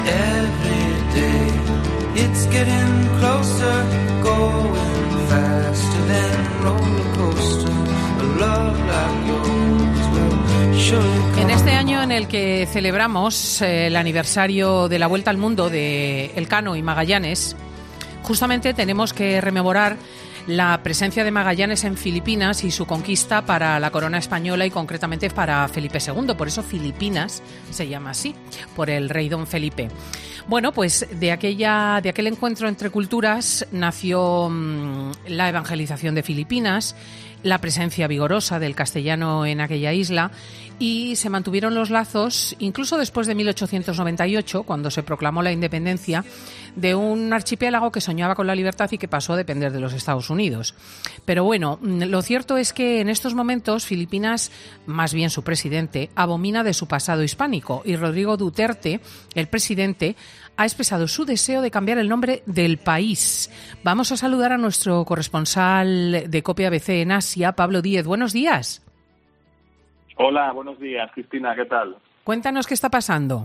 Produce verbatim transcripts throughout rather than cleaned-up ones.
Every day it's getting closer, going faster than roller coaster. A love like yours will surely come. En este año en el que celebramos eh, el aniversario de la Vuelta al Mundo de Elcano y Magallanes, justamente tenemos que rememorar la presencia de Magallanes en Filipinas y su conquista para la corona española y concretamente para Felipe segundo. Por eso Filipinas se llama así, por el rey don Felipe. Bueno, pues de aquella, de aquel encuentro entre culturas nació mmm, la evangelización de Filipinas, la presencia vigorosa del castellano en aquella isla y se mantuvieron los lazos incluso después de mil ochocientos noventa y ocho, cuando se proclamó la independencia de un archipiélago que soñaba con la libertad y que pasó a depender de los Estados Unidos. Pero bueno, lo cierto es que en estos momentos Filipinas, más bien su presidente, abomina de su pasado hispánico y Rodrigo Duterte, el presidente, ha expresado su deseo de cambiar el nombre del país. Vamos a saludar a nuestro corresponsal de Copia A B C en Asia, Pablo Díez. Buenos días. Hola, buenos días, Cristina, ¿qué tal? Cuéntanos qué está pasando.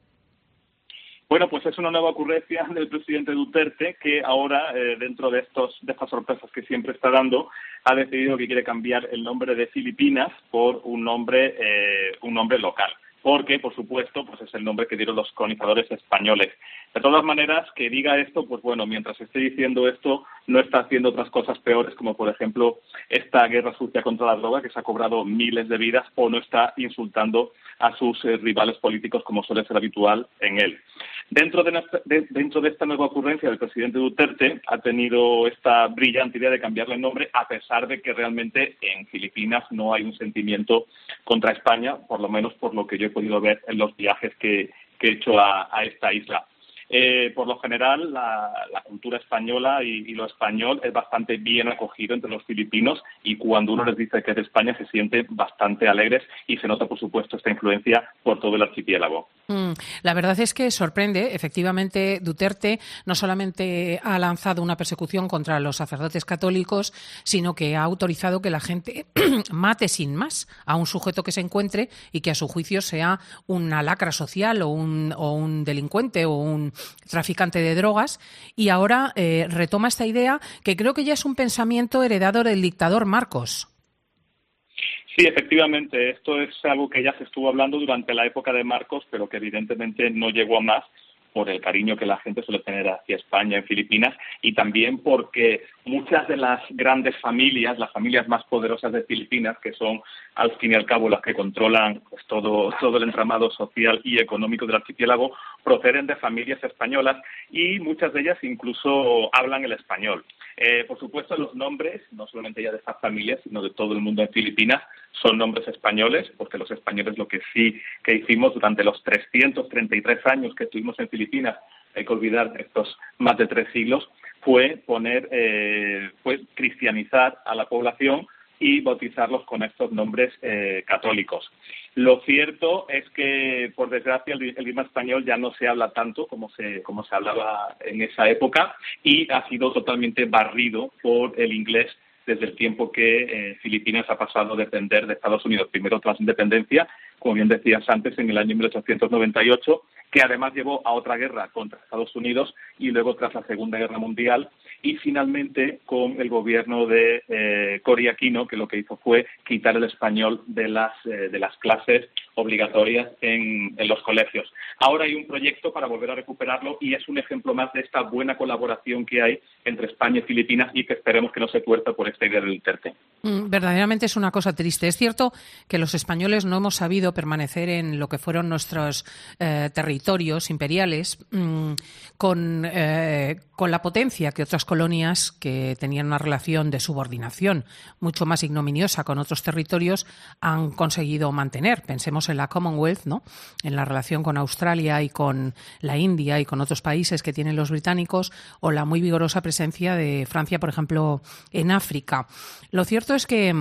Bueno, pues es una nueva ocurrencia del presidente Duterte que ahora, eh, dentro de estos de estas sorpresas que siempre está dando, ha decidido que quiere cambiar el nombre de Filipinas por un nombre eh, un nombre local. Porque, por supuesto, pues es el nombre que dieron los colonizadores españoles. De todas maneras, que diga esto, pues bueno, mientras esté diciendo esto, no está haciendo otras cosas peores, como por ejemplo esta guerra sucia contra la droga, que se ha cobrado miles de vidas, o no está insultando a sus eh, rivales políticos, como suele ser habitual en él. Dentro de, de, dentro de esta nueva ocurrencia, el presidente Duterte ha tenido esta brillante idea de cambiarle el nombre, a pesar de que realmente en Filipinas no hay un sentimiento contra España, por lo menos por lo que yo he podido ver en los viajes que, que he hecho a, a esta isla. Eh, por lo general, la, la cultura española y, y lo español es bastante bien acogido entre los filipinos y cuando uno les dice que es de España se sienten bastante alegres y se nota, por supuesto, esta influencia por todo el archipiélago. Mm, la verdad es que sorprende. Efectivamente, Duterte no solamente ha lanzado una persecución contra los sacerdotes católicos, sino que ha autorizado que la gente mate sin más a un sujeto que se encuentre y que a su juicio sea una lacra social o un, o un delincuente o un traficante de drogas, y ahora eh, retoma esta idea que creo que ya es un pensamiento heredado del dictador Marcos. Sí, efectivamente, esto es algo que ya se estuvo hablando durante la época de Marcos, pero que evidentemente no llegó a más por el cariño que la gente suele tener hacia España en Filipinas y también porque muchas de las grandes familias, las familias más poderosas de Filipinas, que son al fin y al cabo las que controlan pues, todo, todo el entramado social y económico del archipiélago, proceden de familias españolas y muchas de ellas incluso hablan el español. Eh, por supuesto, los nombres, no solamente ya de estas familias, sino de todo el mundo en Filipinas, son nombres españoles, porque los españoles lo que sí que hicimos durante los trescientos treinta y tres años que estuvimos en Filipinas, hay que olvidar estos más de tres siglos, fue poner, eh, fue cristianizar a la población y bautizarlos con estos nombres eh, católicos. Lo cierto es que, por desgracia, el, el idioma español ya no se habla tanto como se, como se hablaba en esa época y ha sido totalmente barrido por el inglés desde el tiempo que eh, Filipinas ha pasado a depender de Estados Unidos, primero tras la independencia, como bien decías antes, en el año mil ochocientos noventa y ocho, que además llevó a otra guerra contra Estados Unidos y luego tras la Segunda Guerra Mundial y finalmente con el gobierno de eh, Cory Aquino, que lo que hizo fue quitar el español de las eh, de las clases obligatorias en, en los colegios. Ahora hay un proyecto para volver a recuperarlo y es un ejemplo más de esta buena colaboración que hay entre España y Filipinas y que esperemos que no se tuerza por esta idea del Duterte. Mm, verdaderamente es una cosa triste. Es cierto que los españoles no hemos sabido permanecer en lo que fueron nuestros eh, territorios imperiales mmm, con, eh, con la potencia que otras colonias que tenían una relación de subordinación mucho más ignominiosa con otros territorios han conseguido mantener. Pensemos en la Commonwealth, ¿no? En la relación con Australia y con la India y con otros países que tienen los británicos, o la muy vigorosa presencia de Francia, por ejemplo, en África. Lo cierto es que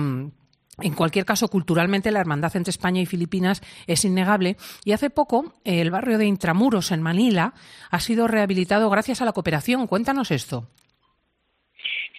en cualquier caso, culturalmente, la hermandad entre España y Filipinas es innegable y hace poco el barrio de Intramuros, en Manila, ha sido rehabilitado gracias a la cooperación. Cuéntanos esto.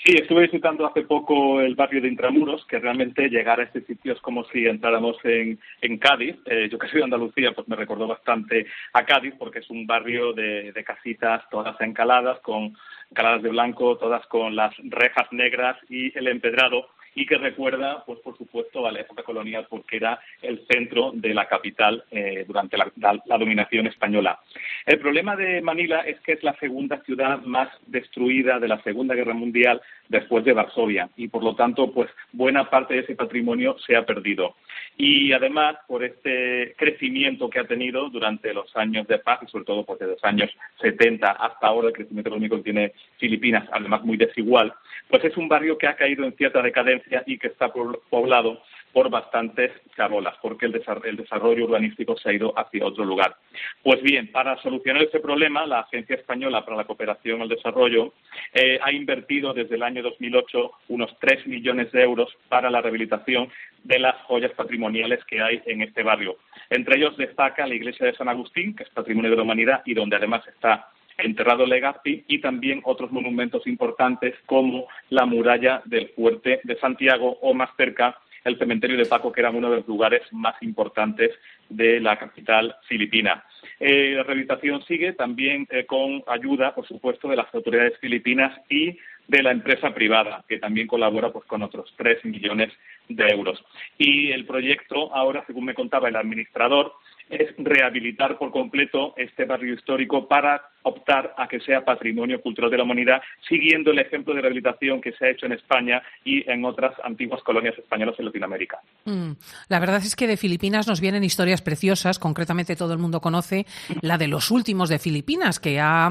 Sí, estuve visitando hace poco el barrio de Intramuros, que realmente llegar a este sitio es como si entráramos en, en Cádiz. Eh, yo que soy de Andalucía, pues me recordó bastante a Cádiz, porque es un barrio de, de casitas todas encaladas, con encaladas de blanco, todas con las rejas negras y el empedrado, y que recuerda, pues por supuesto, a la época colonial, porque era el centro de la capital eh, durante la, la, la dominación española. El problema de Manila es que es la segunda ciudad más destruida de la Segunda Guerra Mundial después de Varsovia, y por lo tanto, pues buena parte de ese patrimonio se ha perdido. Y además, por este crecimiento que ha tenido durante los años de paz, y sobre todo pues, de los años setenta hasta ahora, el crecimiento económico que tiene Filipinas, además muy desigual, pues es un barrio que ha caído en cierta decadencia y que está poblado por bastantes chabolas, porque el, desarrollo, el desarrollo urbanístico se ha ido hacia otro lugar. Pues bien, para solucionar ese problema, la Agencia Española para la Cooperación al Desarrollo eh, ha invertido desde el año dos mil ocho unos tres millones de euros para la rehabilitación de las joyas patrimoniales que hay en este barrio. Entre ellos destaca la iglesia de San Agustín, que es Patrimonio de la Humanidad y donde además está enterrado Legazpi, y también otros monumentos importantes como la muralla del Fuerte de Santiago o, más cerca, el cementerio de Paco, que era uno de los lugares más importantes de la capital filipina. Eh, la rehabilitación sigue también eh, con ayuda, por supuesto, de las autoridades filipinas y de la empresa privada, que también colabora pues, con otros tres millones de euros. Y el proyecto, ahora, según me contaba el administrador, es rehabilitar por completo este barrio histórico para optar a que sea Patrimonio Cultural de la Humanidad, siguiendo el ejemplo de rehabilitación que se ha hecho en España y en otras antiguas colonias españolas en Latinoamérica. Mm, la verdad es que de Filipinas nos vienen historias preciosas, concretamente todo el mundo conoce la de Los Últimos de Filipinas, que ha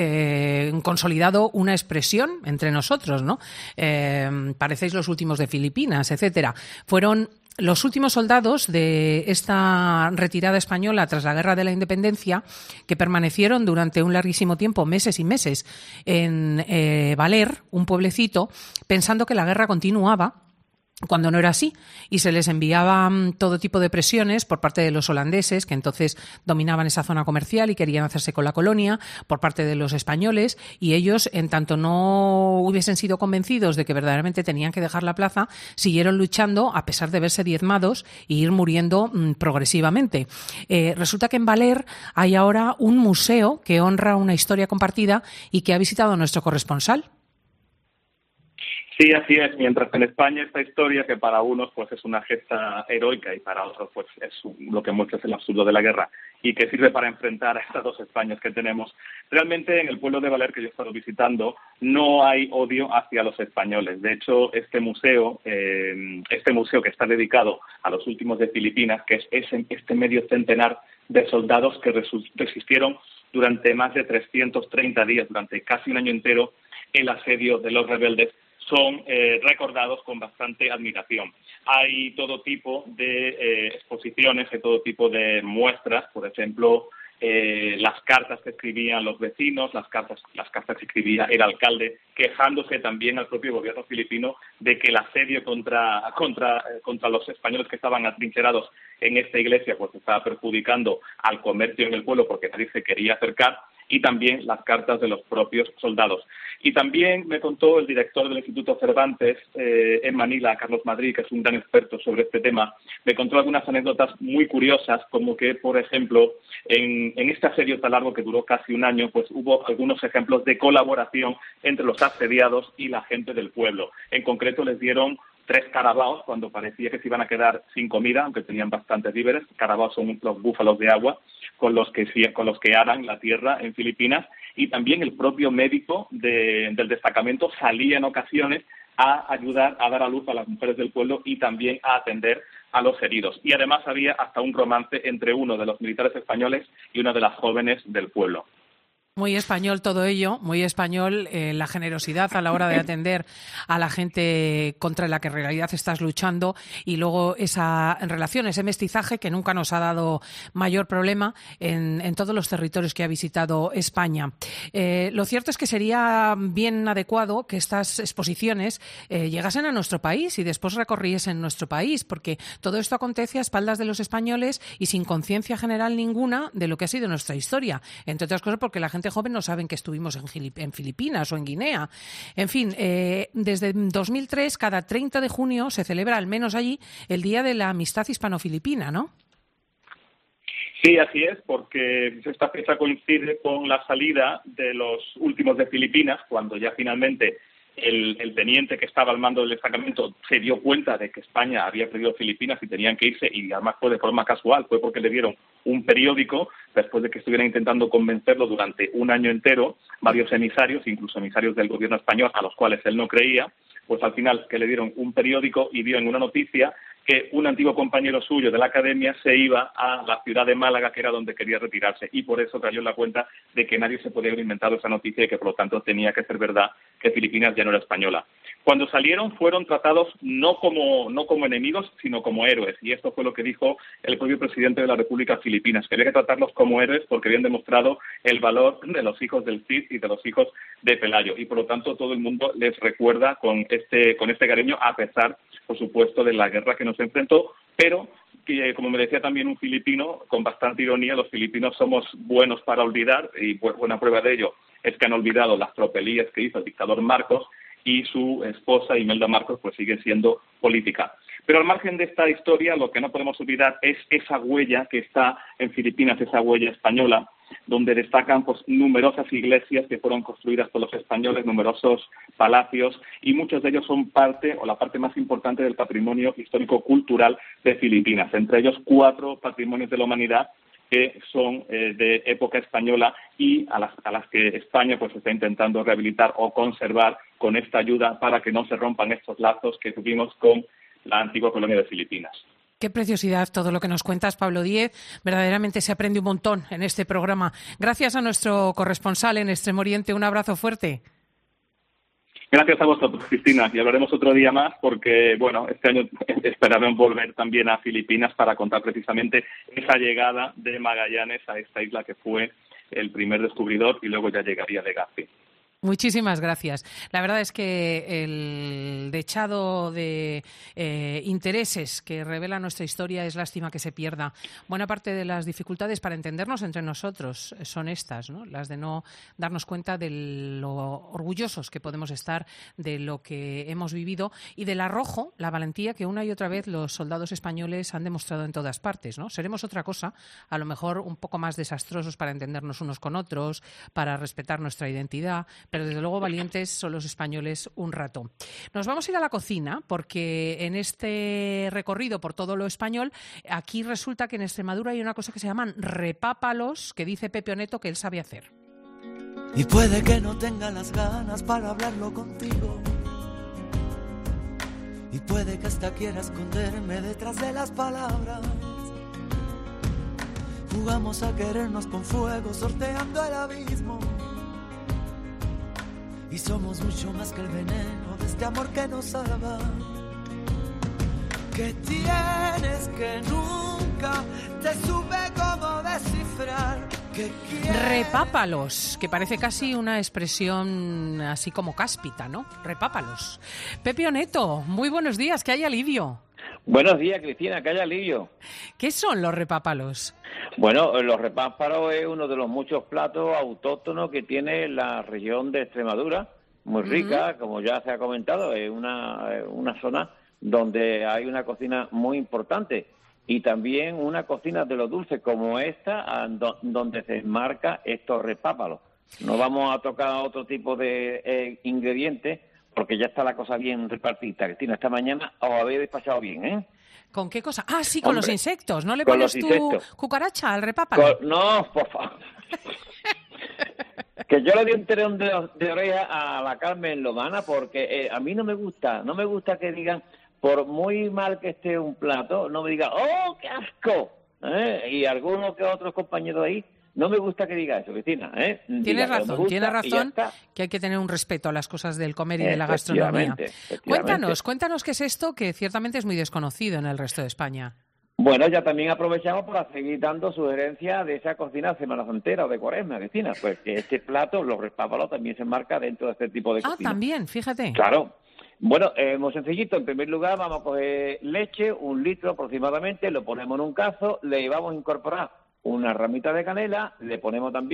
eh, consolidado una expresión entre nosotros, ¿no? Eh, parecéis los últimos de Filipinas, etcétera. Fueron los últimos soldados de esta retirada española tras la Guerra de la Independencia, que permanecieron durante un larguísimo tiempo, meses y meses, en eh, Valer, un pueblecito, pensando que la guerra continuaba, cuando no era así, y se les enviaba todo tipo de presiones por parte de los holandeses, que entonces dominaban esa zona comercial y querían hacerse con la colonia, por parte de los españoles, y ellos, en tanto no hubiesen sido convencidos de que verdaderamente tenían que dejar la plaza, siguieron luchando a pesar de verse diezmados e ir muriendo mmm, progresivamente. Eh, resulta que en Valer hay ahora un museo que honra una historia compartida y que ha visitado nuestro corresponsal. Sí, así es. Mientras en España esta historia, que para unos pues es una gesta heroica y para otros pues es lo que muestra es el absurdo de la guerra y que sirve para enfrentar a estas dos Españas que tenemos, realmente en el pueblo de Valer que yo he estado visitando no hay odio hacia los españoles. De hecho, este museo, eh, este museo que está dedicado a los últimos de Filipinas, que es ese, este medio centenar de soldados que resistieron durante más de trescientos treinta días, durante casi un año entero, el asedio de los rebeldes, son eh, recordados con bastante admiración. Hay todo tipo de eh, exposiciones, hay todo tipo de muestras, por ejemplo, eh, las cartas que escribían los vecinos, las cartas, las cartas que escribía el alcalde, quejándose también al propio gobierno filipino de que el asedio contra, contra, contra los españoles que estaban atrincherados en esta iglesia pues estaba perjudicando al comercio en el pueblo porque nadie se quería acercar, y también las cartas de los propios soldados. Y también me contó el director del Instituto Cervantes eh, en Manila, Carlos Madrid, que es un gran experto sobre este tema, me contó algunas anécdotas muy curiosas, como que, por ejemplo, en, en este asedio tan largo que duró casi un año, pues hubo algunos ejemplos de colaboración entre los asediados y la gente del pueblo. En concreto, les dieron tres carabaos cuando parecía que se iban a quedar sin comida, aunque tenían bastantes víveres. Carabaos son los búfalos de agua con los que con los que aran la tierra en Filipinas, y también el propio médico de, del destacamento salía en ocasiones a ayudar a dar a luz a las mujeres del pueblo y también a atender a los heridos. Y además había hasta un romance entre uno de los militares españoles y una de las jóvenes del pueblo. Muy español todo ello, muy español eh, la generosidad a la hora de atender a la gente contra la que en realidad estás luchando, y luego esa en relación, ese mestizaje que nunca nos ha dado mayor problema en, en todos los territorios que ha visitado España. Eh, lo cierto es que sería bien adecuado que estas exposiciones eh, llegasen a nuestro país y después recorriesen nuestro país, porque todo esto acontece a espaldas de los españoles y sin conciencia general ninguna de lo que ha sido nuestra historia, entre otras cosas porque la gente gente joven no saben que estuvimos en, Gilip- en Filipinas o en Guinea. En fin, eh, desde dos mil tres, cada treinta de junio se celebra, al menos allí, el Día de la Amistad Hispano-Filipina, ¿no? Sí, así es, porque esta fecha coincide con la salida de los últimos de Filipinas, cuando ya finalmente el, el teniente que estaba al mando del destacamento se dio cuenta de que España había perdido Filipinas y tenían que irse, y además fue de forma casual, fue porque le dieron un periódico, después de que estuvieran intentando convencerlo durante un año entero, varios emisarios, incluso emisarios del gobierno español, a los cuales él no creía, pues al final que le dieron un periódico y vio en una noticia que un antiguo compañero suyo de la academia se iba a la ciudad de Málaga, que era donde quería retirarse, y por eso cayó en la cuenta de que nadie se podía haber inventado esa noticia y que por lo tanto tenía que ser verdad que Filipinas ya no era española. Cuando salieron fueron tratados no como no como enemigos, sino como héroes, y esto fue lo que dijo el propio presidente de la República Filipinas, que había que tratarlos como héroes porque habían demostrado el valor de los hijos del Cid y de los hijos de Pelayo, y por lo tanto todo el mundo les recuerda con este con este cariño, a pesar, por supuesto, de la guerra que nos enfrentó, pero que, como me decía también un filipino, con bastante ironía, los filipinos somos buenos para olvidar, y buena prueba de ello es que han olvidado las tropelías que hizo el dictador Marcos, y su esposa, Imelda Marcos, pues sigue siendo política. Pero al margen de esta historia, lo que no podemos olvidar es esa huella que está en Filipinas, esa huella española, donde destacan pues numerosas iglesias que fueron construidas por los españoles, numerosos palacios, y muchos de ellos son parte, o la parte más importante, del patrimonio histórico-cultural de Filipinas, entre ellos cuatro patrimonios de la humanidad que son eh, de época española y a las, a las que España pues está intentando rehabilitar o conservar con esta ayuda para que no se rompan estos lazos que tuvimos con la antigua colonia de Filipinas. Qué preciosidad todo lo que nos cuentas, Pablo Díez. Verdaderamente se aprende un montón en este programa. Gracias a nuestro corresponsal en Extremo Oriente. Un abrazo fuerte. Gracias a vosotros, Cristina, y hablaremos otro día más porque, bueno, este año esperamos volver también a Filipinas para contar precisamente esa llegada de Magallanes a esta isla que fue el primer descubridor y luego ya llegaría Legazpi. Muchísimas gracias. La verdad es que el dechado de eh, intereses que revela nuestra historia es lástima que se pierda. Buena parte de las dificultades para entendernos entre nosotros son estas, ¿no? Las de no darnos cuenta de lo orgullosos que podemos estar de lo que hemos vivido y del arrojo, la valentía que una y otra vez los soldados españoles han demostrado en todas partes, ¿no? Seremos otra cosa, a lo mejor un poco más desastrosos para entendernos unos con otros, para respetar nuestra identidad, pero desde luego valientes son los españoles un rato. Nos vamos a ir a la cocina porque en este recorrido por todo lo español, aquí resulta que en Extremadura hay una cosa que se llaman repápalos, que dice Pepe Oneto que él sabe hacer. Y puede que no tenga las ganas para hablarlo contigo, y puede que hasta quiera esconderme detrás de las palabras. Jugamos a querernos con fuego, sorteando el abismo, y somos mucho más que el veneno de este amor que nos salva. Que tienes que nunca te supe cómo descifrar. Que repápalos, que parece casi una expresión así como cáspita, ¿no? Repápalos. Pepe Oneto, muy buenos días, que hay alivio. Buenos días, Cristina, que haya alivio. ¿Qué son los repápalos? Bueno, los repápalos es uno de los muchos platos autóctonos que tiene la región de Extremadura, muy rica, uh-huh. Como ya se ha comentado, es una, una zona donde hay una cocina muy importante y también una cocina de los dulces como esta, donde se enmarca estos repápalos. No vamos a tocar otro tipo de eh, ingredientes, porque ya está la cosa bien repartida. Cristina, esta mañana os habéis despachado bien, ¿eh? ¿Con qué cosa? Ah, sí, con Hombre, los insectos. ¿No le con pones tu cucaracha al repápalo? Con... No, por favor. Que yo le di un tirón de, de oreja a la Carmen Lomana porque eh, a mí no me gusta, no me gusta que digan, por muy mal que esté un plato, no me digan, ¡oh, qué asco! ¿Eh? Y algunos que otros compañeros ahí, no me gusta que diga eso, Cristina. ¿eh? Tienes razón, tienes razón que hay que tener un respeto a las cosas del comer y de la gastronomía. Cuéntanos, cuéntanos qué es esto que ciertamente es muy desconocido en el resto de España. Bueno, ya también aprovechamos para seguir dando sugerencias de esa cocina Semana Santera o de Cuaresma, Cristina. Pues que este plato, los repápalos, también se enmarca dentro de este tipo de cocina. Ah, también, fíjate. Claro. Bueno, eh, muy sencillito. En primer lugar, vamos a coger leche, un litro aproximadamente, lo ponemos en un cazo, le vamos a incorporar una ramita de canela, le ponemos también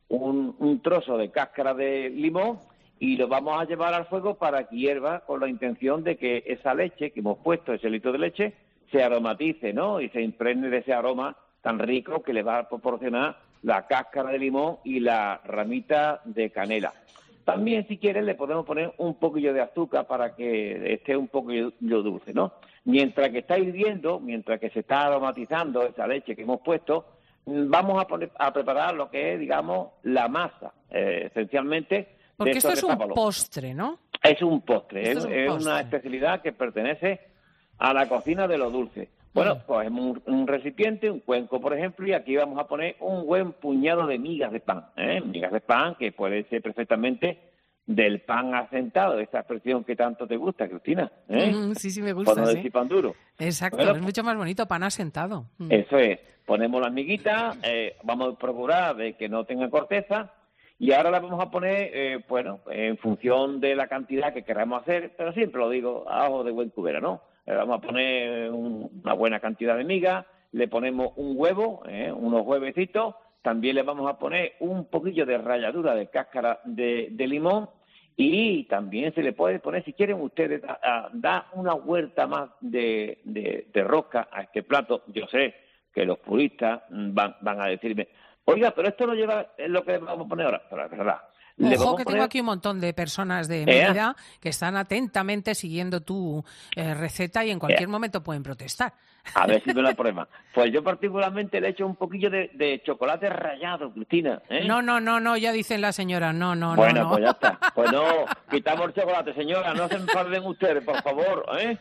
un, un trozo de cáscara de limón y lo vamos a llevar al fuego para que hierva, con la intención de que esa leche que hemos puesto, ese litro de leche, se aromatice, ¿no? Y se impregne de ese aroma tan rico que le va a proporcionar la cáscara de limón y la ramita de canela. También, si quieren, le podemos poner un poquillo de azúcar para que esté un poquillo dulce, ¿no? Mientras que está hirviendo, mientras que se está aromatizando esa leche que hemos puesto, vamos a, poner, a preparar lo que es, digamos, la masa, eh, esencialmente. Porque esto es un postre, ¿no? Es un postre, es, es, un es postre. una especialidad que pertenece a la cocina de lo dulce. Bueno, mm. pues un, un recipiente, un cuenco, por ejemplo, y aquí vamos a poner un buen puñado de migas de pan, ¿eh? Migas de pan que puede ser perfectamente del pan asentado, esa expresión que tanto te gusta, Cristina, ¿eh? Mm, sí, sí me gusta, por no sí. decir pan duro. Exacto, bueno, es mucho más bonito, pan asentado. Mm. Eso es, ponemos las miguitas, eh, vamos a procurar de que no tenga corteza, y ahora las vamos a poner, eh, bueno, en función de la cantidad que queramos hacer, pero siempre lo digo, a ojo de buen cubero, ¿no? Le vamos a poner un, una buena cantidad de migas, le ponemos un huevo, eh, unos huevecitos, también le vamos a poner un poquillo de ralladura de cáscara de, de limón, y también se le puede poner, si quieren ustedes, a, a, da una huerta más de, de, de rosca a este plato. Yo sé que los puristas van, van a decirme, oiga, pero esto no lleva lo que le vamos a poner ahora, pero es verdad. Ojo, que poner... tengo aquí un montón de personas de mi ¿Eh? edad que están atentamente siguiendo tu eh, receta y en cualquier ¿Eh? momento pueden protestar. A ver si no hay problema. Pues yo particularmente le echo un poquillo de, de chocolate rallado, Cristina. ¿eh? No, no, no, no, ya dicen la señora, no, no, bueno, no. no. Pues ya está. Pues no, quitamos el chocolate, señora, no se enfaden ustedes, por favor. ¿eh?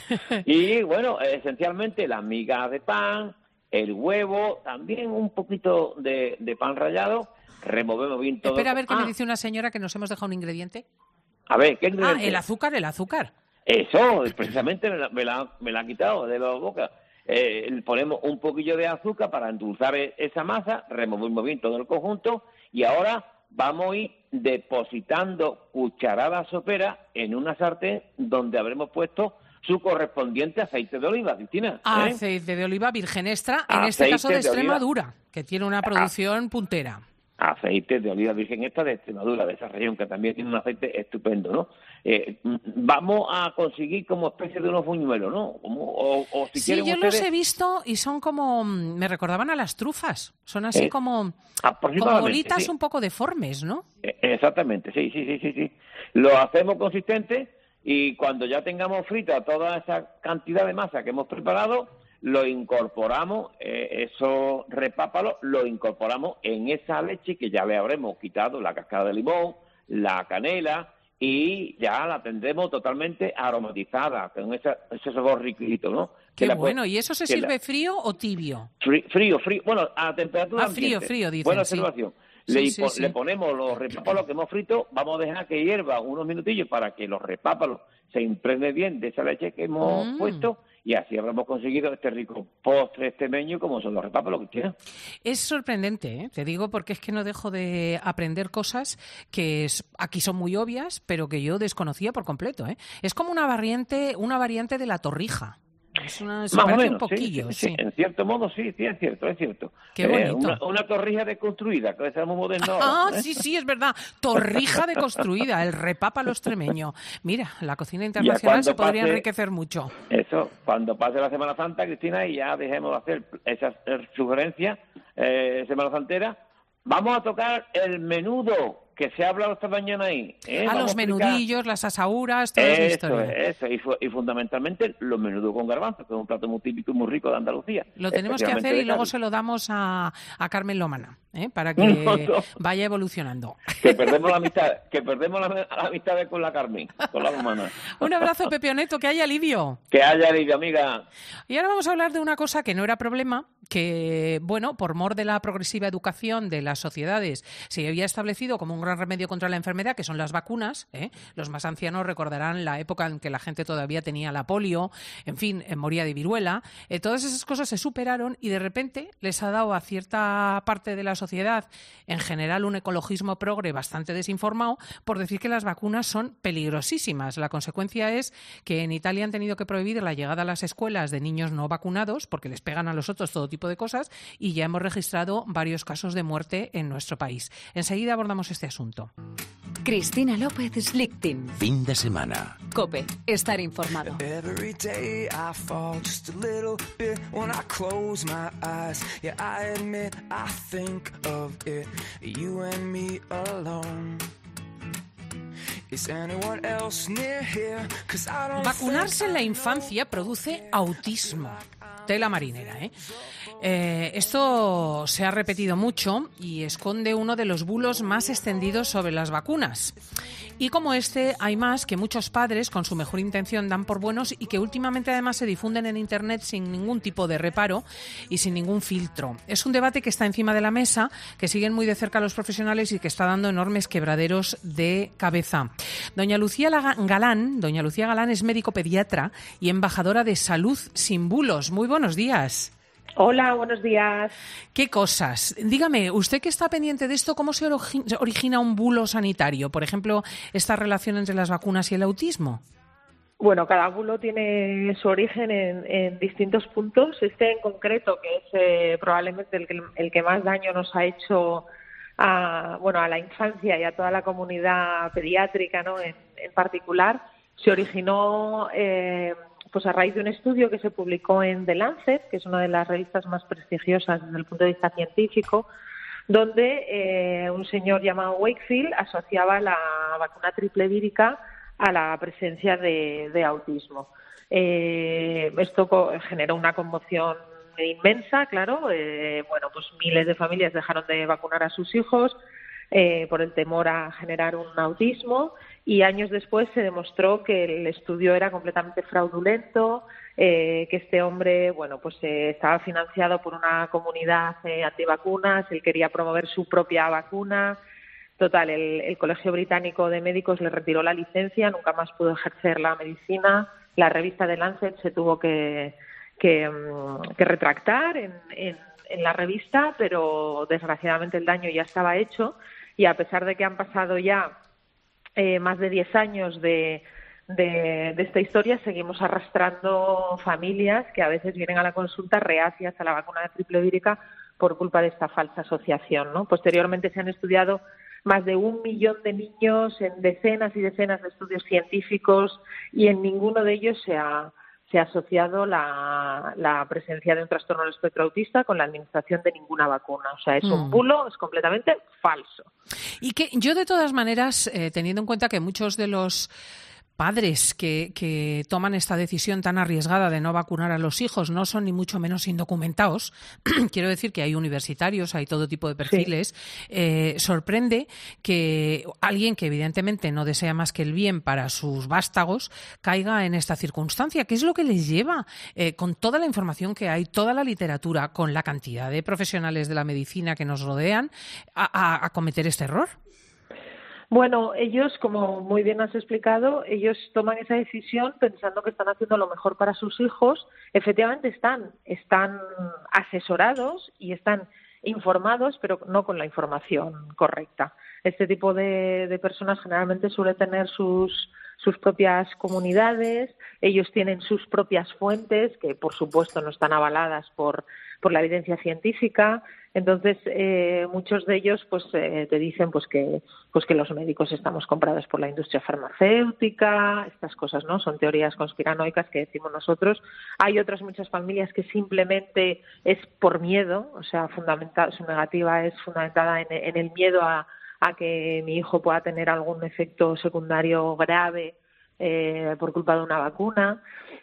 Y bueno, esencialmente las migas de pan, el huevo, también un poquito de, de pan rallado. Removemos bien todo. Espera a ver qué ah. me dice una señora que nos hemos dejado un ingrediente. A ver, ¿qué ingrediente? Ah, el azúcar, el azúcar. Eso, precisamente me la, me la, me la ha quitado de la boca. Eh, ponemos un poquillo de azúcar para endulzar esa masa, removemos bien todo el conjunto y ahora vamos a ir depositando cucharadas soperas en una sartén donde habremos puesto su correspondiente aceite de oliva, Cristina. ¿eh? Aceite de oliva virgen extra, en Aceite este caso de, de Extremadura, oliva. que tiene una producción puntera. Aceite de oliva virgen extra de Extremadura, de esa región, que también tiene un aceite estupendo, ¿no? Eh, vamos a conseguir como especie de unos buñuelos, ¿no? Como, o, o si sí, quieren yo ustedes... los he visto y son como... Me recordaban a las trufas. Son así eh, como... Como bolitas sí. un poco deformes, ¿no? Eh, exactamente, sí, sí, sí, sí, sí. Lo hacemos consistente y cuando ya tengamos frita toda esa cantidad de masa que hemos preparado, lo incorporamos, eh, esos repápalos, lo incorporamos en esa leche que ya le habremos quitado la cáscara de limón, la canela, y ya la tendremos totalmente aromatizada, con esa, ese sabor riquito, ¿no? Qué la, bueno, ¿y eso se sirve la, frío o tibio? Frío, frío, frío, bueno, a temperatura Ah, frío, ambiente. frío, dicen, Buena sí. observación. Sí, Le, sí, po- sí. le ponemos los repápalos que hemos frito, vamos a dejar que hierva unos minutillos para que los repápalos se impregnen bien de esa leche que hemos Mm. puesto y así habremos conseguido este rico postre extremeño como son los repápalos que tienen. Es sorprendente, ¿eh? Te digo, porque es que no dejo de aprender cosas que es- aquí son muy obvias, pero que yo desconocía por completo, ¿eh? Es como una variante, una variante de la torrija. Es una, se Más o parece menos, un sí, poquillo, sí, sí. sí, en cierto modo sí, sí, es cierto, es cierto. Qué Eh, bonito. una, una torrija deconstruida, que estamos modernos Ah, ahora, ¿eh? sí, sí, es verdad. Torrija deconstruida, el repápalo extremeño. Mira, la cocina Ya internacional cuando se podría pase- enriquecer mucho. Eso, cuando pase la Semana Santa, Cristina, y ya dejemos de hacer esas eh, sugerencias eh, Semana Santera, vamos a tocar el menudo que se ha hablado esta mañana ahí. ¿eh? A Vamos los a explicar- menudillos, las asauras, toda esa Eso, historia. eso, y, fu- y fundamentalmente los menudos con garbanzos, que es un plato muy típico y muy rico de Andalucía. Lo tenemos que especialmente hacer y de luego Cádiz. se lo damos a, a Carmen Lomana, ¿eh? Para que No, no. vaya evolucionando. Que perdemos la amistad, que perdemos la, la amistad con la Carmen, con la humana. Un abrazo, Pepioneto, que haya alivio. Que haya alivio, amiga. Y ahora vamos a hablar de una cosa que no era problema, que, bueno, por mor de la progresiva educación de las sociedades se había establecido como gran remedio contra la enfermedad, que son las vacunas. ¿eh? Los más ancianos recordarán la época en que la gente todavía tenía la polio, en fin, eh, moría de viruela. Eh, todas esas cosas se superaron y de repente les ha dado a cierta parte de la sociedad, en general un ecologismo progre bastante desinformado, por decir que las vacunas son peligrosísimas. La consecuencia es que en Italia han tenido que prohibir la llegada a las escuelas de niños no vacunados porque les pegan a los otros todo tipo de cosas y ya hemos registrado varios casos de muerte en nuestro país. Enseguida abordamos este asunto. Cristina López Slichting. Fin de semana. COPE. Estar informado. Every day I fall just a little bit when I close my eyes. Yeah, I admit I think of it, you and me alone. Is anyone else near here? 'Cause I don't. Vacunarse en la infancia produce autismo. Tela marinera, ¿eh? Eh, esto se ha repetido mucho y esconde uno de los bulos más extendidos sobre las vacunas. Y como este, hay más que muchos padres, con su mejor intención, dan por buenos y que últimamente además se difunden en Internet sin ningún tipo de reparo y sin ningún filtro. Es un debate que está encima de la mesa, que siguen muy de cerca los profesionales y que está dando enormes quebraderos de cabeza. Doña Lucía Galán, doña Lucía Galán es médico pediatra y embajadora de Salud sin Bulos. Muy buenos días. Hola, buenos días. ¿Qué cosas? Dígame, usted que está pendiente de esto, ¿cómo se origina un bulo sanitario? Por ejemplo, esta relación entre las vacunas y el autismo. Bueno, cada bulo tiene su origen en, en distintos puntos. Este en concreto, que es eh, probablemente el que, el que más daño nos ha hecho a, bueno, a la infancia y a toda la comunidad pediátrica, ¿no? En, en particular, se originó eh, pues a raíz de un estudio que se publicó en The Lancet, que es una de las revistas más prestigiosas desde el punto de vista científico, donde eh, un señor llamado Wakefield asociaba la vacuna triple vírica a la presencia de, de autismo. Eh, esto co- generó una conmoción inmensa, claro. Eh, bueno, pues miles de familias dejaron de vacunar a sus hijos eh, por el temor a generar un autismo, y años después se demostró que el estudio era completamente fraudulento, eh, que este hombre, bueno, pues eh, estaba financiado por una comunidad eh, antivacunas, él quería promover su propia vacuna. Total, el, el Colegio Británico de Médicos le retiró la licencia, nunca más pudo ejercer la medicina. La revista The Lancet se tuvo que, que, que retractar en, en, en la revista, pero desgraciadamente el daño ya estaba hecho, y a pesar de que han pasado ya eh, más de diez años de, de, de esta historia, seguimos arrastrando familias que a veces vienen a la consulta reacias a la vacuna de triple vírica por culpa de esta falsa asociación, ¿no? Posteriormente se han estudiado más de un millón de niños en decenas y decenas de estudios científicos, y en ninguno de ellos se ha, se ha asociado la, la presencia de un trastorno del espectro autista con la administración de ninguna vacuna. O sea, es un bulo, es completamente falso. Y que yo, de todas maneras, eh, teniendo en cuenta que muchos de los padres que, que toman esta decisión tan arriesgada de no vacunar a los hijos no son ni mucho menos indocumentados, quiero decir que hay universitarios, hay todo tipo de perfiles, sí. eh, sorprende que alguien que evidentemente no desea más que el bien para sus vástagos caiga en esta circunstancia. ¿Qué es lo que les lleva, eh, con toda la información que hay, toda la literatura, con la cantidad de profesionales de la medicina que nos rodean, a, a, a cometer este error? Bueno, ellos, como muy bien has explicado, ellos toman esa decisión pensando que están haciendo lo mejor para sus hijos. Efectivamente están, están asesorados y están informados, pero no con la información correcta. Este tipo de, de personas generalmente suele tener sus, sus propias comunidades, ellos tienen sus propias fuentes, que por supuesto no están avaladas por, por la evidencia científica. Entonces, eh, muchos de ellos pues eh, te dicen pues que pues que los médicos estamos comprados por la industria farmacéutica, estas cosas, ¿no? Son teorías conspiranoicas que decimos nosotros. Hay otras muchas familias que simplemente es por miedo, o sea, fundamental, su negativa es fundamentada en, en el miedo a, a que mi hijo pueda tener algún efecto secundario grave eh, por culpa de una vacuna.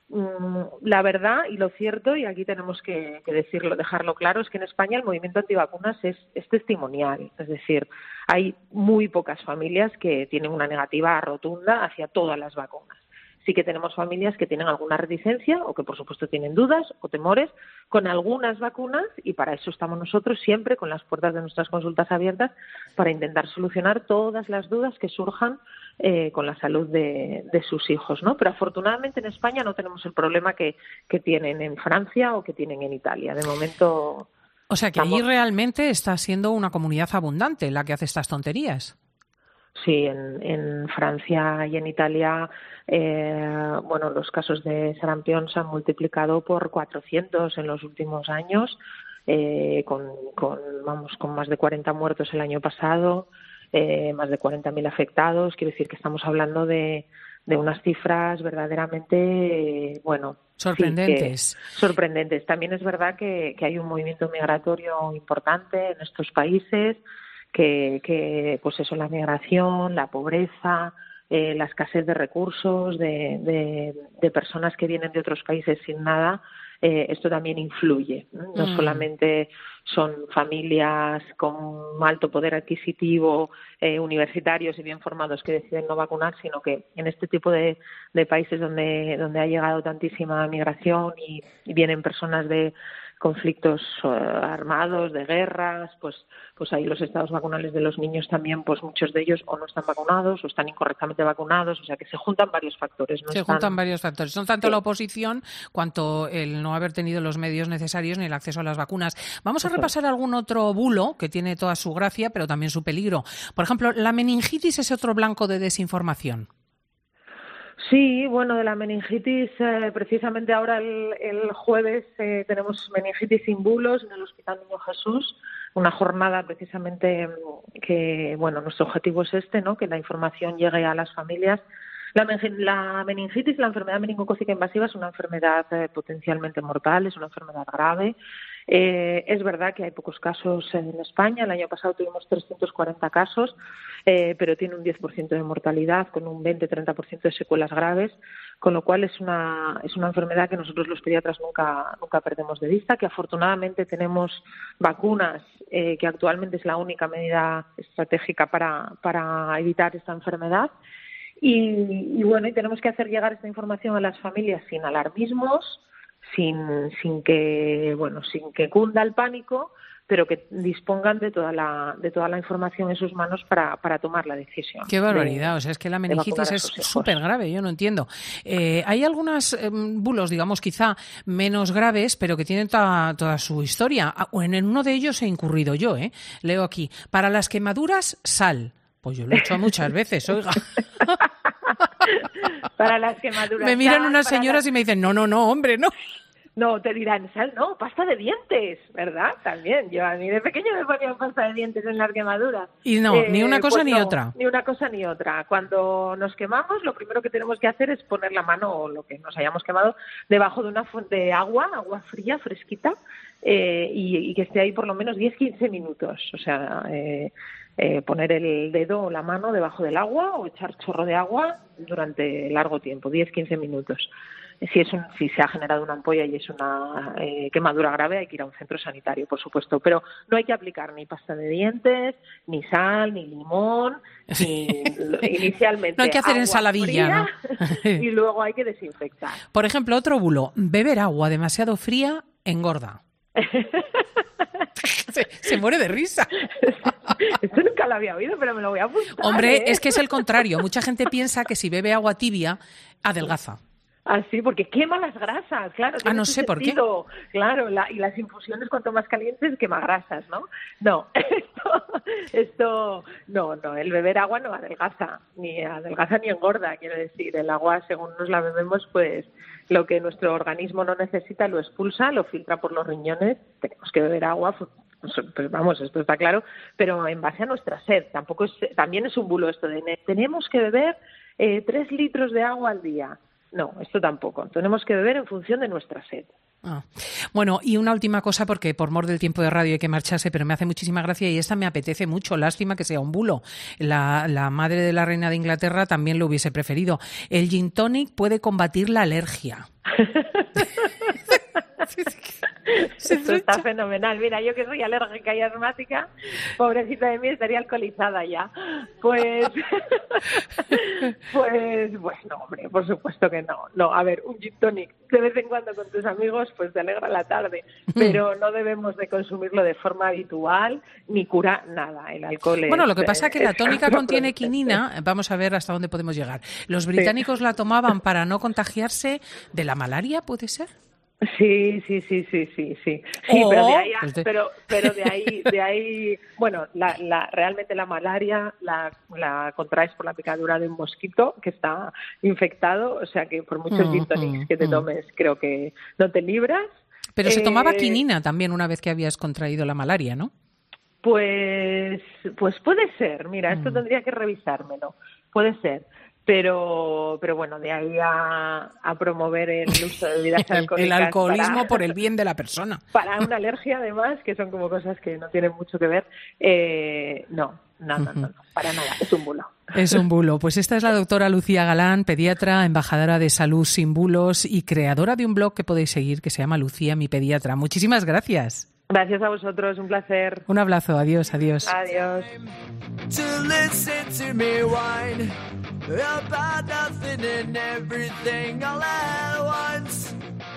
La verdad y lo cierto, y aquí tenemos que, que decirlo, dejarlo claro, es que en España el movimiento antivacunas es, es testimonial. Es decir, hay muy pocas familias que tienen una negativa rotunda hacia todas las vacunas. sí que tenemos familias que tienen alguna reticencia o que, por supuesto, tienen dudas o temores con algunas vacunas, y para eso estamos nosotros siempre con las puertas de nuestras consultas abiertas para intentar solucionar todas las dudas que surjan eh, con la salud de, de sus hijos, ¿no? Pero afortunadamente en España no tenemos el problema que, que tienen en Francia o que tienen en Italia. De momento... O sea que estamos... allí realmente está siendo una comunidad abundante la que hace estas tonterías. Sí, en, en Francia y en Italia, eh, bueno, los casos de sarampión se han multiplicado por cuatrocientos en los últimos años, eh, con, con, vamos, con más de cuarenta muertos el año pasado, eh, más de cuarenta mil afectados. Quiero decir que estamos hablando de, de unas cifras verdaderamente, eh, bueno... Sorprendentes. Sí, sorprendentes. También es verdad que, que hay un movimiento migratorio importante en estos países, que, que pues eso, la migración, la pobreza, eh, la escasez de recursos, de, de, de personas que vienen de otros países sin nada, eh, esto también influye. No, no mm. solamente son familias con alto poder adquisitivo, eh, universitarios y bien formados que deciden no vacunar, sino que en este tipo de, de países donde, donde ha llegado tantísima migración y, y vienen personas de conflictos uh, armados, de guerras, pues pues ahí los estados vacunales de los niños también, pues muchos de ellos o no están vacunados o están incorrectamente vacunados, o sea que se juntan varios factores. No se están... juntan varios factores, son tanto sí. la oposición cuanto el no haber tenido los medios necesarios ni el acceso a las vacunas. Vamos a Eso. repasar algún otro bulo que tiene toda su gracia, pero también su peligro. Por ejemplo, la meningitis es otro blanco de desinformación. Sí, bueno, de la meningitis, eh, precisamente ahora el, el jueves eh, tenemos meningitis sin bulos en el Hospital Niño Jesús, una jornada precisamente que, bueno, nuestro objetivo es este, ¿no? Que la información llegue a las familias. La, la meningitis, la enfermedad meningocócica invasiva, es una enfermedad eh, potencialmente mortal, es una enfermedad grave. Eh, es verdad que hay pocos casos en España. El año pasado tuvimos trescientos cuarenta casos, eh, pero tiene un diez por ciento de mortalidad, con un veinte a treinta por ciento de secuelas graves, con lo cual es una es una enfermedad que nosotros los pediatras nunca nunca perdemos de vista, que afortunadamente tenemos vacunas, eh, que actualmente es la única medida estratégica para, para evitar esta enfermedad. Y, y bueno, y tenemos que hacer llegar esta información a las familias sin alarmismos, sin sin que bueno sin que cunda el pánico, pero que dispongan de toda la de toda la información en sus manos para, para tomar la decisión. Qué barbaridad, de, o sea, es que la meningitis es súper grave, yo no entiendo. Eh, hay algunos eh, bulos, digamos, quizá menos graves, pero que tienen toda, toda su historia. En uno de ellos he incurrido yo, ¿eh? Leo aquí, para las quemaduras, sal. Pues yo lo he hecho muchas veces, oiga. Para las quemaduras. Me miran unas señoras las... y me dicen, no, no, no, hombre, no. No, te dirán, sal, no, pasta de dientes, ¿verdad? También, yo a mí de pequeño me ponían pasta de dientes en las quemaduras. Y no, eh, ni una cosa pues ni no, otra. Ni una cosa ni otra. Cuando nos quemamos, lo primero que tenemos que hacer es poner la mano, o lo que nos hayamos quemado, debajo de una fuente de agua, agua fría, fresquita, eh, y, y que esté ahí por lo menos diez a quince minutos. O sea, eh, eh, poner el dedo o la mano debajo del agua o echar chorro de agua durante largo tiempo, diez a quince minutos. Si, es un, si se ha generado una ampolla y es una eh, quemadura grave, hay que ir a un centro sanitario, por supuesto. Pero no hay que aplicar ni pasta de dientes, ni sal, ni limón, ni inicialmente no hay que hacer agua ensaladilla, fría, ¿no? Y luego hay que desinfectar. Por ejemplo, otro bulo, beber agua demasiado fría engorda. se, se muere de risa. Esto nunca lo había oído, pero me lo voy a apuntar. Hombre, ¿eh? Es que es el contrario. Mucha gente piensa que si bebe agua tibia, adelgaza. Ah, sí, porque quema las grasas, claro. Ah, no sé por qué. Claro, la, y las infusiones cuanto más calientes quema grasas, ¿no? No, esto, esto, no, no, el beber agua no adelgaza, ni adelgaza ni engorda, quiero decir. El agua, según nos la bebemos, pues lo que nuestro organismo no necesita lo expulsa, lo filtra por los riñones. Tenemos que beber agua, pues vamos, esto está claro, pero en base a nuestra sed. Tampoco es, también es un bulo esto de tenemos que beber eh, tres litros de agua al día. No, esto tampoco. Tenemos que beber en función de nuestra sed. Ah. Bueno, y una última cosa, porque por mor del tiempo de radio hay que marcharse, pero me hace muchísima gracia y esta me apetece mucho. Lástima que sea un bulo. La, la madre de la reina de Inglaterra también lo hubiese preferido. El gin tonic puede combatir la alergia. Esto está fenomenal. Mira, yo que soy alérgica y asmática, pobrecita de mí, estaría alcoholizada ya. Pues, pues, bueno, hombre, por supuesto que no. No, a ver, un gin tonic de vez en cuando con tus amigos, pues te alegra la tarde, pero no debemos de consumirlo de forma habitual ni cura nada. El alcohol es... Bueno, lo que pasa es que la tónica contiene quinina. Vamos a ver hasta dónde podemos llegar. Los británicos sí. la tomaban para no contagiarse de la malaria, ¿puede ser? Sí, sí, sí, sí, sí, sí. Sí, oh, pero de ahí, a, pues de... pero, pero de ahí, de ahí, bueno, la, la, realmente la malaria la, la contraes por la picadura de un mosquito que está infectado, o sea que por muchos gin tonics que te tomes, creo que no te libras. Pero eh, se tomaba quinina también una vez que habías contraído la malaria, ¿no? Pues, pues puede ser. Mira, esto mm. tendría que revisármelo. Puede ser. Pero, pero bueno, de ahí a, a promover el uso de bebidas alcohólicas. El alcoholismo para, por el bien de la persona. Para una alergia, además, que son como cosas que no tienen mucho que ver. Eh, no, no, no, no, no, para nada. Es un bulo. Es un bulo. Pues esta es la doctora Lucía Galán, pediatra, embajadora de Salud Sin Bulos y creadora de un blog que podéis seguir que se llama Lucía, mi pediatra. Muchísimas gracias. Gracias a vosotros, un placer. Un abrazo, adiós, adiós. Adiós. About nothing and everything all at once.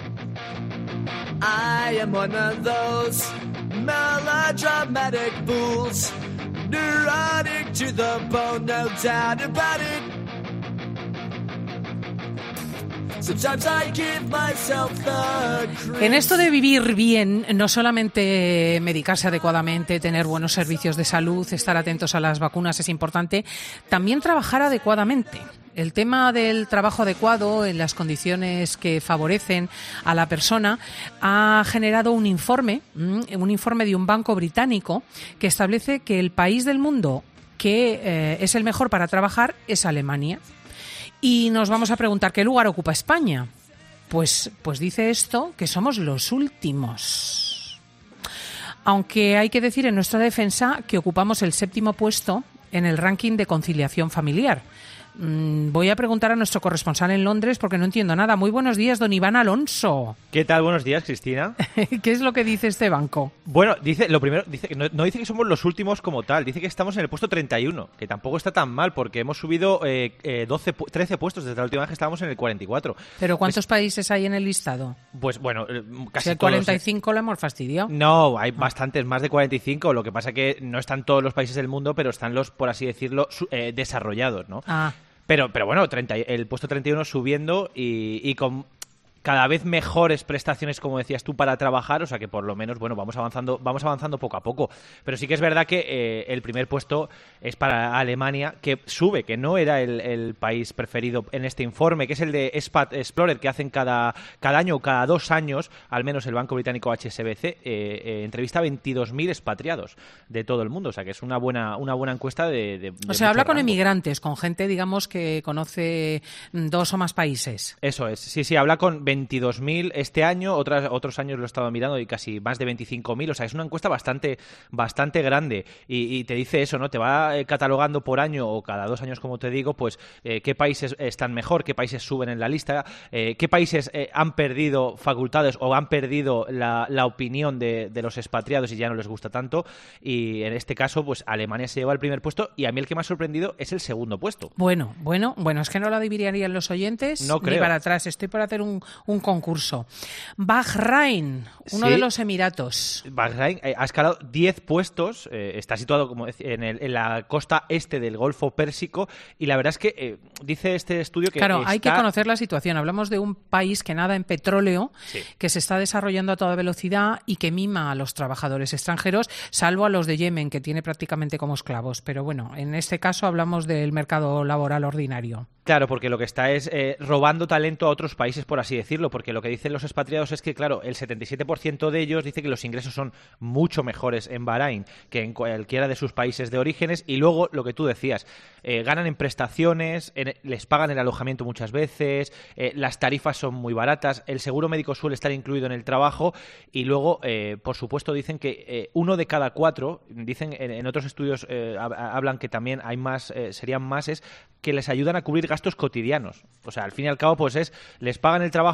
I am one of those melodramatic fools, neurotic to the bone, no doubt about it. En esto de vivir bien, no solamente medicarse adecuadamente, tener buenos servicios de salud, estar atentos a las vacunas es importante, también trabajar adecuadamente. El tema del trabajo adecuado en las condiciones que favorecen a la persona ha generado un informe, un informe de un banco británico que establece que el país del mundo que eh, es el mejor para trabajar es Alemania. Y nos vamos a preguntar, ¿qué lugar ocupa España? Pues, pues dice esto que somos los últimos. Aunque hay que decir en nuestra defensa que ocupamos el séptimo puesto en el ranking de conciliación familiar. Voy a preguntar a nuestro corresponsal en Londres porque no entiendo nada. Muy buenos días, don Iván Alonso. ¿Qué tal? Buenos días, Cristina. ¿Qué es lo que dice este banco? Bueno, dice lo primero, dice que no, no dice que somos los últimos como tal, dice que estamos en el puesto treinta y uno, que tampoco está tan mal porque hemos subido eh, eh, doce, trece puestos desde la última vez que estábamos en el cuarenta y cuatro. ¿Pero cuántos es, países hay en el listado? Pues bueno, casi si el cuarenta y cinco todos. Lo hemos fastidiado. No, hay ah. bastantes, más de cuarenta y cinco, lo que pasa que no están todos los países del mundo, pero están los, por así decirlo, eh, desarrollados, ¿no? Ah. Pero, pero bueno, treinta, el puesto treinta y uno subiendo y, y con cada vez mejores prestaciones, como decías tú, para trabajar, o sea que por lo menos, bueno, vamos avanzando vamos avanzando poco a poco. Pero sí que es verdad que eh, el primer puesto es para Alemania, que sube, que no era el, el país preferido en este informe, que es el de Expat Explorer, que hacen cada, cada año o cada dos años, al menos el banco británico H S B C, eh, eh, entrevista a veintidós mil expatriados de todo el mundo, o sea que es una buena una buena encuesta de... de, de o sea, habla con rango. Emigrantes, con gente, digamos, que conoce dos o más países. Eso es, sí, sí, habla con veintidós mil este año, otras, otros años lo he estado mirando y casi más de veinticinco mil, o sea, es una encuesta bastante bastante grande y, y te dice eso, ¿no? Te va eh, catalogando por año o cada dos años, como te digo, pues eh, qué países están mejor, qué países suben en la lista, eh, qué países eh, han perdido facultades o han perdido la, la opinión de, de los expatriados y ya no les gusta tanto, y en este caso, pues Alemania se lleva el primer puesto y a mí el que me ha sorprendido es el segundo puesto. Bueno, bueno, bueno, es que no lo adivinarían los oyentes, no creo. Ni para atrás, estoy por hacer un un concurso. Bahrein, uno sí. de los Emiratos. Bahrein eh, ha escalado diez puestos, eh, está situado como en, el, en la costa este del Golfo Pérsico y la verdad es que eh, dice este estudio que Claro, está... hay que conocer la situación. Hablamos de un país que nada en petróleo, sí. que se está desarrollando a toda velocidad y que mima a los trabajadores extranjeros, salvo a los de Yemen, que tiene prácticamente como esclavos. Pero bueno, en este caso hablamos del mercado laboral ordinario. Claro, porque lo que está es eh, robando talento a otros países, por así decirlo, porque lo que dicen los expatriados es que, claro, el setenta y siete por ciento de ellos dice que los ingresos son mucho mejores en Bahrein que en cualquiera de sus países de orígenes y luego, lo que tú decías, eh, ganan en prestaciones, en, les pagan el alojamiento muchas veces, eh, las tarifas son muy baratas, el seguro médico suele estar incluido en el trabajo y luego, eh, por supuesto, dicen que eh, uno de cada cuatro, dicen en, en otros estudios eh, hablan que también hay más, eh, serían más, es que les ayudan a cubrir gastos cotidianos. O sea, al fin y al cabo, pues es, les pagan el trabajo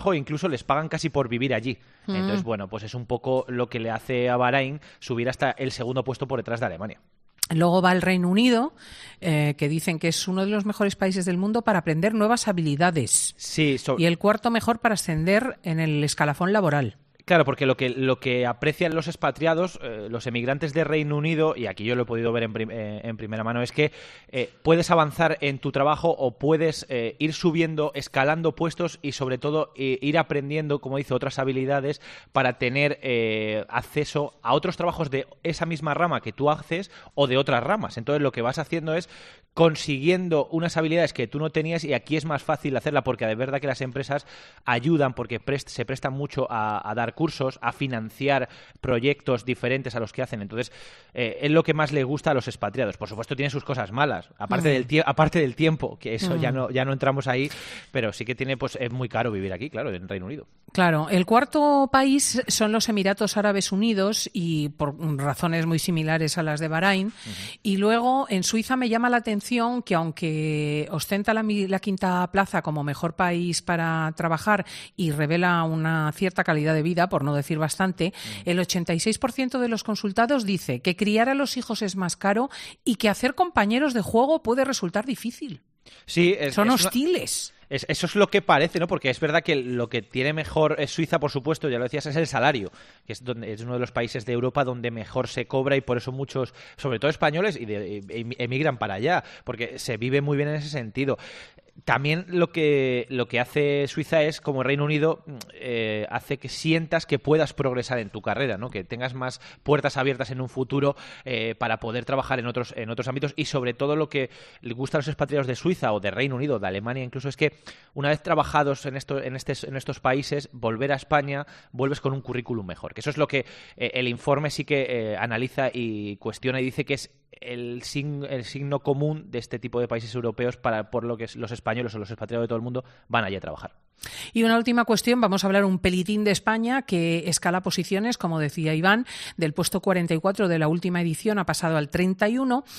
trabajo e incluso les pagan casi por vivir allí. Mm. Entonces, bueno, pues es un poco lo que le hace a Bahrein subir hasta el segundo puesto por detrás de Alemania. Luego va el Reino Unido, eh, que dicen que es uno de los mejores países del mundo para aprender nuevas habilidades. Sí, so- y el cuarto mejor para ascender en el escalafón laboral. Claro, porque lo que lo que aprecian los expatriados, eh, los emigrantes de Reino Unido, y aquí yo lo he podido ver en, prim- eh, en primera mano, es que eh, puedes avanzar en tu trabajo o puedes eh, ir subiendo, escalando puestos y sobre todo eh, ir aprendiendo, como dice, otras habilidades para tener eh, acceso a otros trabajos de esa misma rama que tú haces o de otras ramas. Entonces lo que vas haciendo es consiguiendo unas habilidades que tú no tenías y aquí es más fácil hacerla porque de verdad que las empresas ayudan porque prest- se prestan mucho a, a dar cursos, a financiar proyectos diferentes a los que hacen. Entonces, eh, es lo que más le gusta a los expatriados. Por supuesto, tiene sus cosas malas, aparte, mm. del, tie- aparte del tiempo, que eso mm. ya no ya no entramos ahí, pero sí que tiene, pues es muy caro vivir aquí, claro, en Reino Unido. Claro, el cuarto país son los Emiratos Árabes Unidos y por razones muy similares a las de Bahrein. Uh-huh. Y luego, en Suiza me llama la atención que aunque ostenta la, la quinta plaza como mejor país para trabajar y revela una cierta calidad de vida, por no decir bastante, mm. el ochenta y seis por ciento de los consultados dice que criar a los hijos es más caro y que hacer compañeros de juego puede resultar difícil. Sí, es, Son es hostiles. Una... Es, eso es lo que parece, ¿no? Porque es verdad que lo que tiene mejor es Suiza, por supuesto, ya lo decías, es el salario, que es, donde, es uno de los países de Europa donde mejor se cobra y por eso muchos, sobre todo españoles, y de, emigran para allá, porque se vive muy bien en ese sentido. También lo que lo que hace Suiza es, como Reino Unido, eh, hace que sientas que puedas progresar en tu carrera, ¿no? Que tengas más puertas abiertas en un futuro eh, para poder trabajar en otros en otros ámbitos y sobre todo lo que le gusta a los expatriados de Suiza o de Reino Unido, de Alemania incluso, es que una vez trabajados en, esto, en, este, en estos países, volver a España, vuelves con un currículum mejor. Que eso es lo que eh, el informe sí que eh, analiza y cuestiona y dice que es el, sign, el signo común de este tipo de países europeos para por lo que los españoles o los expatriados de todo el mundo van allí a trabajar. Y una última cuestión, vamos a hablar un pelitín de España, que escala posiciones, como decía Iván, del puesto cuarenta y cuatro de la última edición ha pasado al treinta y uno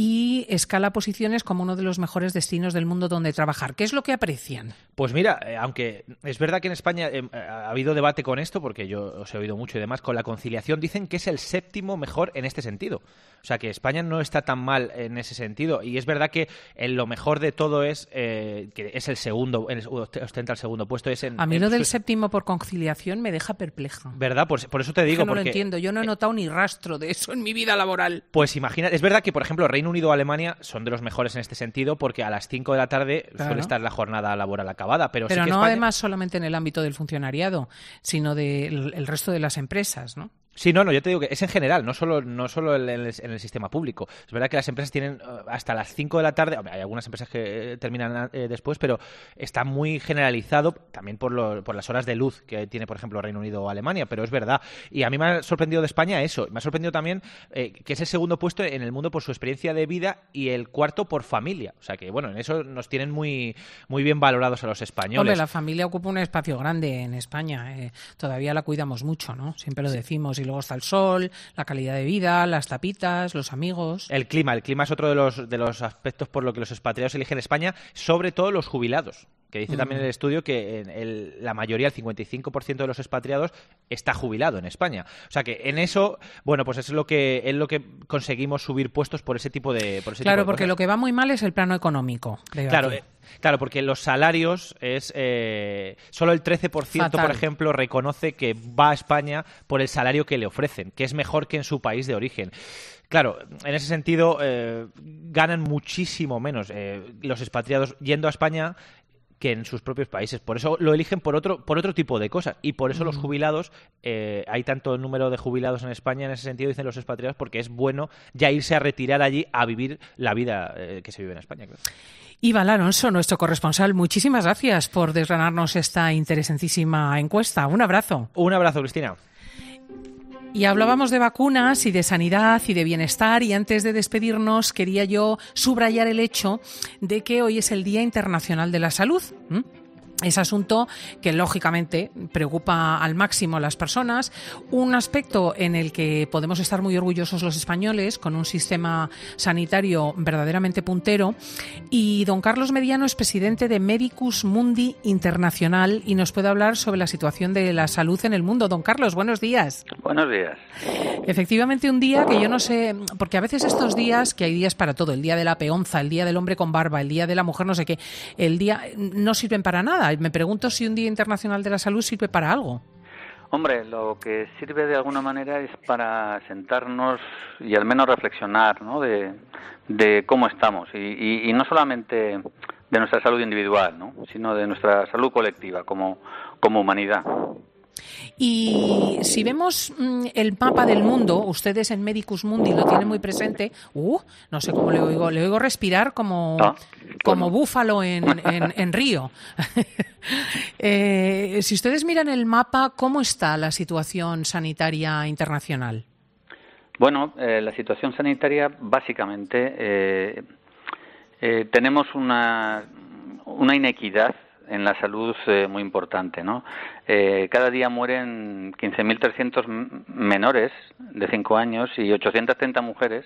y escala posiciones como uno de los mejores destinos del mundo donde trabajar. ¿Qué es lo que aprecian? Pues mira, eh, aunque es verdad que en España eh, ha habido debate con esto, porque yo os he oído mucho y demás, con la conciliación dicen que es el séptimo mejor en este sentido. O sea, que España no está tan mal en ese sentido. Y es verdad que en lo mejor de todo es eh, que es el segundo, ostenta el segundo puesto. Es en, a mí en, lo del séptimo por conciliación me deja perpleja. ¿Verdad? Por, por eso te digo. Es que no porque, lo entiendo. Yo no he notado ni rastro de eso en mi vida laboral. Pues imagina, es verdad que, por ejemplo, Reino Unido o Alemania son de los mejores en este sentido porque a las cinco de la tarde claro. suele estar la jornada laboral acabada. Pero, pero sí que no España... además solamente en el ámbito del funcionariado, sino del el resto de las empresas, ¿no? Sí, no, no, yo te digo que es en general, no solo no solo en el, en el sistema público. Es verdad que las empresas tienen hasta las cinco de la tarde, hay algunas empresas que terminan eh, después, pero está muy generalizado también por, lo, por las horas de luz que tiene, por ejemplo, Reino Unido o Alemania, pero es verdad. Y a mí me ha sorprendido de España eso, me ha sorprendido también eh, que es el segundo puesto en el mundo por su experiencia de vida y el cuarto por familia. O sea que, bueno, en eso nos tienen muy, muy bien valorados a los españoles. Hombre, la familia ocupa un espacio grande en España, eh, todavía la cuidamos mucho, ¿no? Siempre lo decimos. Y luego está el sol, la calidad de vida, las tapitas, los amigos. El clima, el clima es otro de los de los aspectos por lo que los expatriados eligen España, sobre todo los jubilados, que dice mm. también el estudio que en el, la mayoría, el cincuenta y cinco por ciento de los expatriados está jubilado en España. O sea que en eso, bueno, pues es lo que es lo que conseguimos subir puestos por ese tipo de por ese Claro, tipo de porque cosas. lo que va muy mal es el plano económico. Claro, eh, claro, porque los salarios es eh, solo el trece por ciento, Fatal. Por ejemplo, reconoce que va a España por el salario que le ofrecen, que es mejor que en su país de origen. Claro, en ese sentido eh, ganan muchísimo menos eh, los expatriados yendo a España que en sus propios países. Por eso lo eligen por otro por otro tipo de cosas. Y por eso mm. los jubilados, eh, hay tanto número de jubilados en España en ese sentido, dicen los expatriados, porque es bueno ya irse a retirar allí a vivir la vida eh, que se vive en España. Claro. Iván Alonso, nuestro corresponsal, muchísimas gracias por desgranarnos esta interesantísima encuesta. Un abrazo. Un abrazo, Cristina. Y hablábamos de vacunas y de sanidad y de bienestar, y antes de despedirnos quería yo subrayar el hecho de que hoy es el Día Internacional de la Salud. ¿Mm? ese asunto que lógicamente preocupa al máximo a las personas, un aspecto en el que podemos estar muy orgullosos los españoles, con un sistema sanitario verdaderamente puntero. Y don Carlos Mediano es presidente de Medicus Mundi Internacional y nos puede hablar sobre la situación de la salud en el mundo. Don Carlos, buenos días. Buenos días. Efectivamente, un día que yo no sé, porque a veces estos días, que hay días para todo, el día de la peonza, el día del hombre con barba, el día de la mujer no sé qué, el día no sirven para nada. Me pregunto si un Día Internacional de la Salud sirve para algo. Hombre, lo que sirve de alguna manera es para sentarnos y al menos reflexionar, ¿no?, de, de cómo estamos y, y, y no solamente de nuestra salud individual, ¿no?, sino de nuestra salud colectiva como, como humanidad. Y si vemos mmm, el mapa del mundo, ustedes en Medicus Mundi lo tienen muy presente. Uh, no sé cómo le oigo, le oigo respirar como, ah, como bueno. búfalo en, en, en Río. eh, si ustedes miran el mapa, ¿cómo está la situación sanitaria internacional? Bueno, eh, la situación sanitaria básicamente eh, eh, tenemos una, una inequidad en la salud eh, muy importante, ¿no? Eh, cada día mueren quince mil trescientos menores de cinco años y ochocientas treinta mujeres,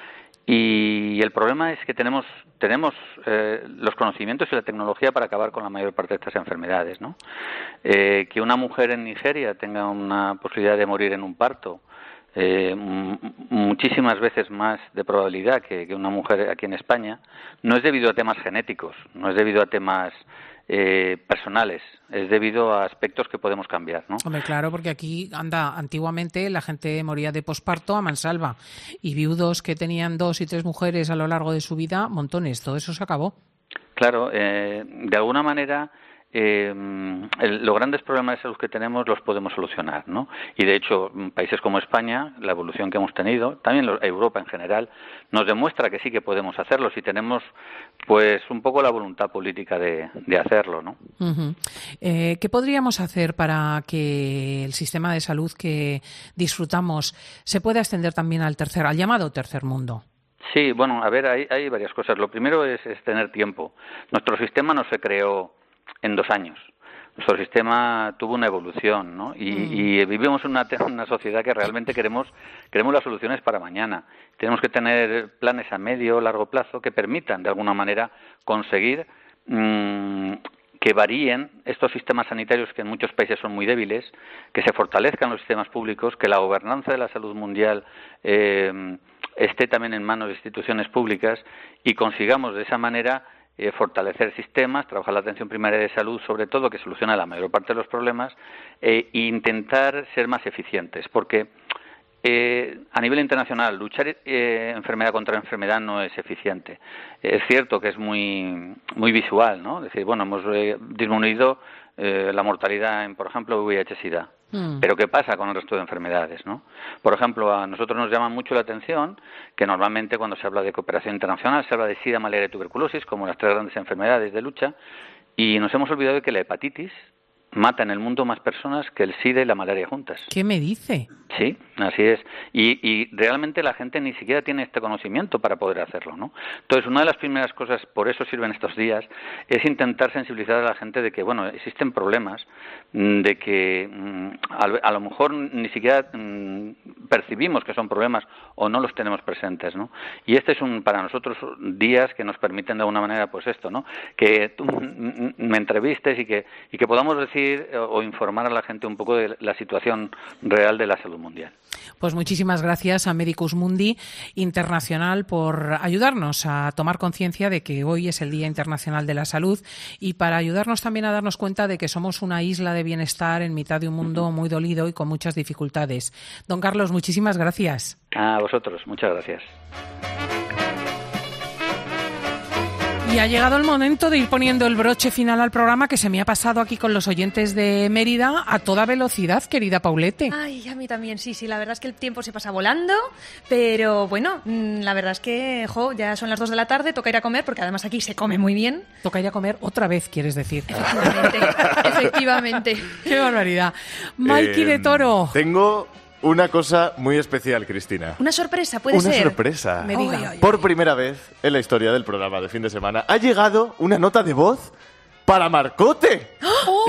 y el problema es que tenemos tenemos eh, los conocimientos y la tecnología para acabar con la mayor parte de estas enfermedades, ¿no? Eh, que una mujer en Nigeria tenga una posibilidad de morir en un parto, Eh, m- muchísimas veces más de probabilidad que, que una mujer aquí en España, no es debido a temas genéticos, no es debido a temas eh, personales, es debido a aspectos que podemos cambiar, ¿no? Hombre, claro, porque aquí, anda, antiguamente la gente moría de posparto a mansalva y viudos que tenían dos y tres mujeres a lo largo de su vida, montones, todo eso se acabó. Claro, eh, de alguna manera Eh, el, los grandes problemas de salud que tenemos los podemos solucionar, ¿no? Y de hecho, países como España, la evolución que hemos tenido, también Europa en general, nos demuestra que sí que podemos hacerlo si tenemos, pues, un poco la voluntad política de, de hacerlo, ¿no? Uh-huh. Eh, ¿Qué podríamos hacer para que el sistema de salud que disfrutamos se pueda extender también al tercer, al llamado tercer mundo? Sí, bueno, a ver, hay, hay varias cosas. Lo primero es, es tener tiempo. Nuestro sistema no se creó en dos años. Nuestro sistema tuvo una evolución, ¿no? Y, mm. y vivimos en una, una sociedad que realmente queremos queremos las soluciones para mañana. Tenemos que tener planes a medio, largo plazo que permitan, de alguna manera, conseguir mmm, que varíen estos sistemas sanitarios que en muchos países son muy débiles, que se fortalezcan los sistemas públicos, que la gobernanza de la salud mundial eh, esté también en manos de instituciones públicas y consigamos de esa manera Eh, fortalecer sistemas, trabajar la atención primaria de salud, sobre todo, que soluciona la mayor parte de los problemas, eh, e intentar ser más eficientes, porque eh, a nivel internacional luchar eh, enfermedad contra enfermedad no es eficiente. Es cierto que es muy muy visual, ¿no? Es decir, bueno, hemos eh, disminuido eh, la mortalidad en, por ejemplo, V I H-Sida. Mm. Pero ¿qué pasa con el resto de enfermedades, no? Por ejemplo, a nosotros nos llama mucho la atención que normalmente cuando se habla de cooperación internacional se habla de SIDA, malaria y tuberculosis como las tres grandes enfermedades de lucha, y nos hemos olvidado de que la hepatitis mata en el mundo más personas que el SIDA y la malaria juntas. ¿Qué me dice? Sí, así es. Y, y realmente la gente ni siquiera tiene este conocimiento para poder hacerlo, ¿no? Entonces, una de las primeras cosas, por eso sirven estos días, es intentar sensibilizar a la gente de que, bueno, existen problemas, de que a, a lo mejor ni siquiera m, percibimos que son problemas o no los tenemos presentes, ¿no? Y este es un, para nosotros, días que nos permiten de alguna manera, pues esto, ¿no? Que tú me entrevistes y que, y que podamos decir o informar a la gente un poco de la situación real de la salud mundial. Pues muchísimas gracias a Medicus Mundi Internacional por ayudarnos a tomar conciencia de que hoy es el Día Internacional de la Salud y para ayudarnos también a darnos cuenta de que somos una isla de bienestar en mitad de un mundo muy dolido y con muchas dificultades. Don Carlos, muchísimas gracias. A vosotros, muchas gracias. Y ha llegado el momento de ir poniendo el broche final al programa que se me ha pasado aquí con los oyentes de Mérida a toda velocidad, querida Paulete. Ay, a mí también, sí, sí, la verdad es que el tiempo se pasa volando, pero bueno, la verdad es que, jo, ya son las dos de la tarde, toca ir a comer, porque además aquí se come muy bien. Toca ir a comer otra vez, quieres decir. Efectivamente, efectivamente. Qué barbaridad. Mikey eh, de Toro. Tengo una cosa muy especial, Cristina. Una sorpresa, puede una ser. Una sorpresa. Me diga. Ay, ay, Por primera vez en la historia del programa de fin de semana ha llegado una nota de voz para Marcote.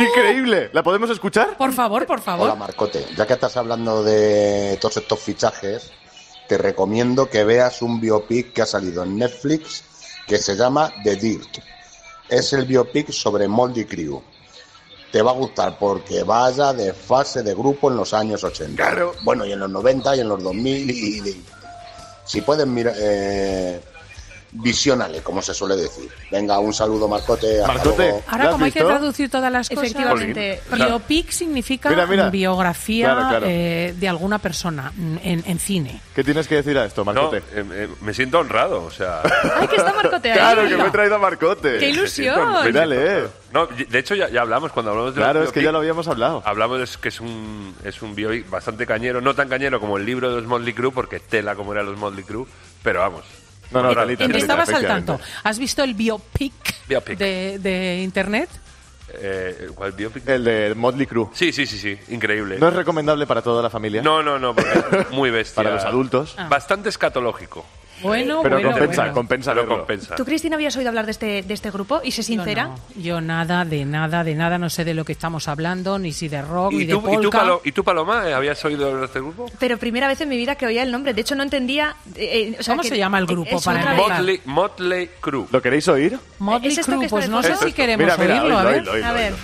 Increíble. ¿La podemos escuchar? Por favor, por favor. Hola, Marcote. Ya que estás hablando de todos estos fichajes, te recomiendo que veas un biopic que ha salido en Netflix que se llama The Dirt. Es el biopic sobre Motley Crue. Te va a gustar porque vaya de fase de grupo en los años ochenta. Claro. Bueno, y en los noventa y en los dos mil. Y, y si pueden mirar... Eh, Visionale, como se suele decir. Venga, un saludo, Marcote. Marcote. Ahora, como hay que traducir todas las cosas, efectivamente, biopic significa mira, mira. biografía Claro, claro. Eh, de alguna persona en, en cine. ¿Qué tienes que decir a esto, Marcote? No, eh, eh, me siento honrado, o sea... ¡Ay, que está Marcote ahí! Claro, que me he traído a Marcote. ¡Qué ilusión! Mírale, eh. No, de hecho ya, ya hablamos cuando hablamos de Claro, los es que biopic, ya lo habíamos hablado. Hablamos de que es un es un biopic bastante cañero, no tan cañero como el libro de los Motley Crue, porque tela como eran los Motley Crue, pero vamos. No, no, Eh, talita, talita, Estabas al efectivamente. tanto. ¿Has visto el biopic, Biopic. De, de internet? Eh, ¿Cuál biopic? El de Motley Crue. Sí, sí, sí, sí, increíble. ¿No es recomendable para toda la familia? No, no, no, porque es muy bestia. Para los adultos. Ah. Bastante escatológico. Bueno, Pero bueno, compensa, bueno. compensa Pero verlo. compensa. ¿Tú, Cristina, habías oído hablar de este, de este grupo? Y sé sincera. Yo, no. Yo nada, de nada, de nada, no sé de lo que estamos hablando, ni si de rock, ni ¿Y de tú, y, tú, polka. Palo- ¿Y tú, Paloma, eh, habías oído hablar de este grupo? Pero primera vez en mi vida que oía el nombre. De hecho, no entendía... eh, eh, o sea, ¿Cómo que- se llama el grupo, es para otra empezar? vez. Motley, Motley Crue. ¿Lo queréis oír? Motley ¿Es esto Crue, que está pues de no sé fondo? si queremos Mira, mira, oírlo, a oídlo, ver. oídlo, oídlo, A ver. oídlo.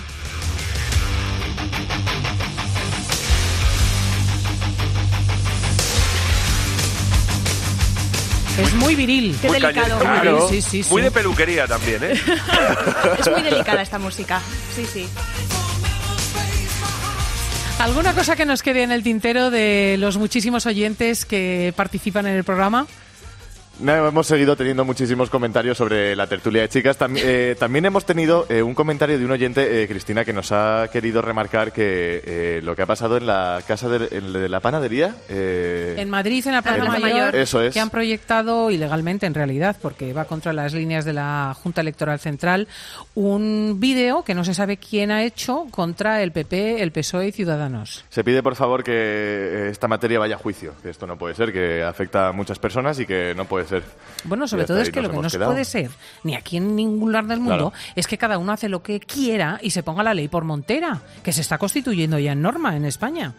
Es muy viril. Qué Muy delicado. cañero. Claro. Sí, sí, sí. Muy de peluquería también, ¿eh? Es muy delicada esta música. Sí, sí. ¿Alguna cosa que nos quede en el tintero de los muchísimos oyentes que participan en el programa? No, hemos seguido teniendo muchísimos comentarios sobre la tertulia de chicas. Tam- eh, también hemos tenido eh, un comentario de un oyente, eh, Cristina, que nos ha querido remarcar que eh, lo que ha pasado en la casa de, en- de la panadería... eh, En Madrid, en la Plaza Plaza Mayor, Mayor. Eso es. que han proyectado ilegalmente, en realidad, porque va contra las líneas de la Junta Electoral Central, un vídeo que no se sabe quién ha hecho contra el P P, el P S O E y Ciudadanos. Se pide, por favor, que eh, esta materia vaya a juicio, que esto no puede ser, que afecta a muchas personas y que no puede ser. Bueno, sobre Y hasta todo es ahí que nos lo que hemos no se quedado. puede ser, ni aquí en ningún lugar del mundo, Claro. es que cada uno hace lo que quiera y se ponga la ley por montera, que se está constituyendo ya en norma en España.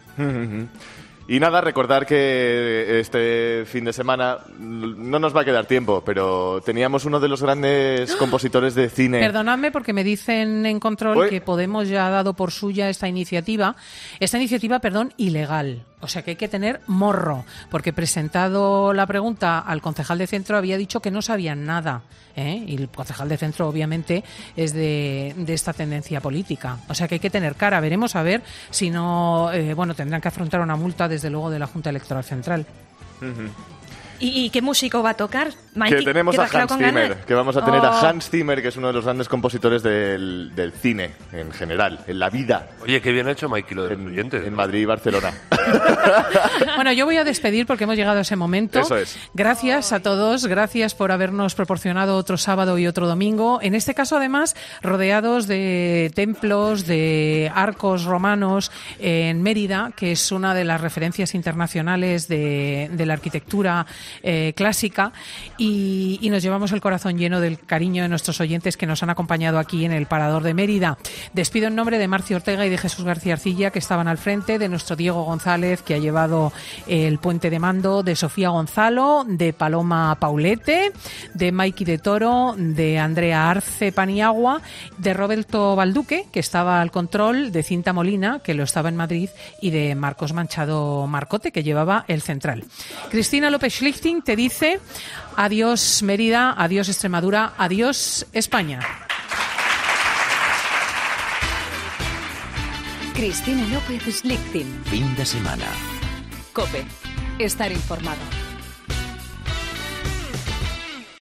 Y nada, recordar que este fin de semana no nos va a quedar tiempo, pero teníamos uno de los grandes compositores de cine. Perdonadme porque me dicen en control Uy. que Podemos ya ha dado por suya esta iniciativa, esta iniciativa, perdón, ilegal. O sea que hay que tener morro, porque presentado la pregunta al concejal de centro había dicho que no sabían nada, ¿eh? Y el concejal de centro obviamente es de, de esta tendencia política. O sea que hay que tener cara, veremos a ver si no, eh, bueno, tendrán que afrontar una multa desde luego de la Junta Electoral Central. ¿Y, y qué músico va a tocar? Mikey, Que tenemos ¿que a te has quedado Hans con ganas? Zimmer, que vamos a tener Oh. a Hans Zimmer, que es uno de los grandes compositores del, del cine en general, en la vida, Oye, qué bien ha hecho Mikey lo de los en, oyentes. en ¿no? Madrid y Barcelona. Bueno, yo voy a despedir porque hemos llegado a ese momento. Eso es. Gracias a todos, gracias por habernos proporcionado otro sábado y otro domingo. En este caso, además, rodeados de templos, de arcos romanos en Mérida, que es una de las referencias internacionales de, de la arquitectura eh, clásica. Y, y nos llevamos el corazón lleno del cariño de nuestros oyentes que nos han acompañado aquí en el Parador de Mérida. Despido en nombre de Marcio Ortega y de Jesús García Arcilla, que estaban al frente, de nuestro Diego González, que ha llevado el puente de mando, de Sofía Gonzalo, de Paloma Paulete, de Mikey de Toro, de Andrea Arce Paniagua, de Roberto Balduque, que estaba al control, de Cinta Molina, que lo estaba en Madrid, y de Marcos Manchado Marcote, que llevaba el central. Cristina López Schlichting te dice adiós Mérida, adiós Extremadura, adiós España. Cristina López Schlichting. Fin de semana. COPE. Estar informado.